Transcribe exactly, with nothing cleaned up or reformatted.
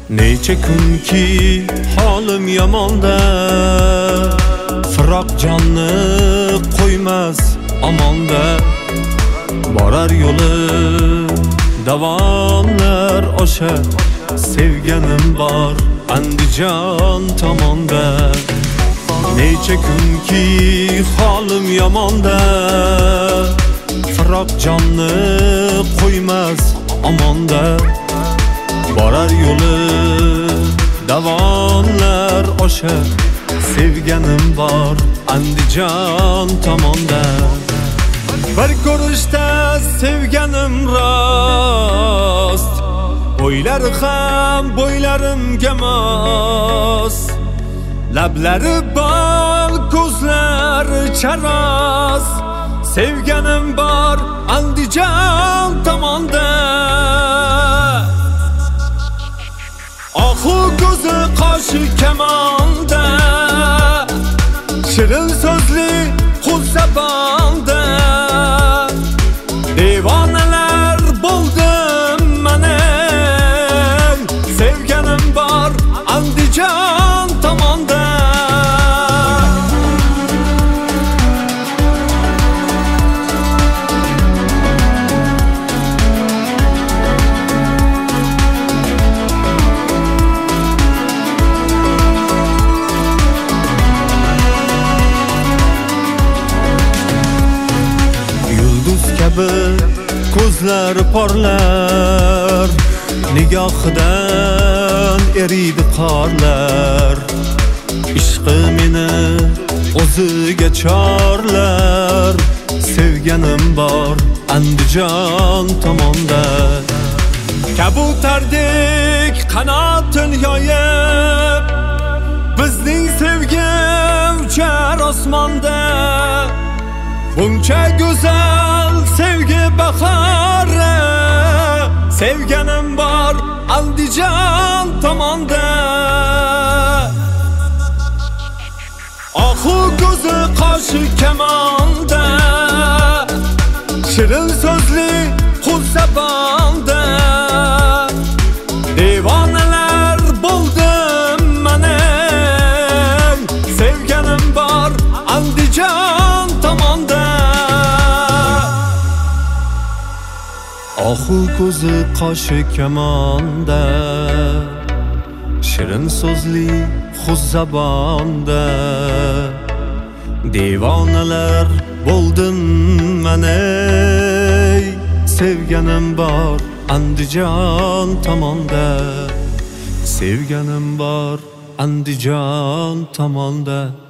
Necha kunki holim yomonda, firoq jonni qo'ymas omonda. Borar yo'li davonlar osha, sevganim bor Andijon tomonda. Necha kunki holim yomonda, firoq jonni qo'ymas omonda. Borar yo'li davonlar osha, sevganim bor Andijon tomonda. Bir ko'rishda sevganim rost, bo'ylari ham bo'ylarimga mos. Lablari bol, ko'zlari charos, sevganim bor Andijon tomonda. Oxu ko'zi qoshi kamonda, shirin so'zli qul zabonda. Devonalar bo'ldim mana, sevganim bor Andijon tomonda. Ko'zlari porlar, nigohidan eriydi qorlar. Ishqi meni o'ziga chorlar, sevganim bor Andijon tomonda. Kabutardek qanotin yoyib, bizning sevgi uchar osmonda. Buncha go'zal sevgi bahori, sevganim bor Andijon tomonda. Oxu ko'zi qoshi kamonda, shirin so'zli qul zabonda. Devonalar bo'ldim mana, sevganim bor Andijon tomonda. Oxu ko'zi qoshi kamonda, shirin so'zli xuz zabonda. Devonalar bo'ldim mana, sevganim bor Andijon tomonda. Sevganim bor Andijon tomonda.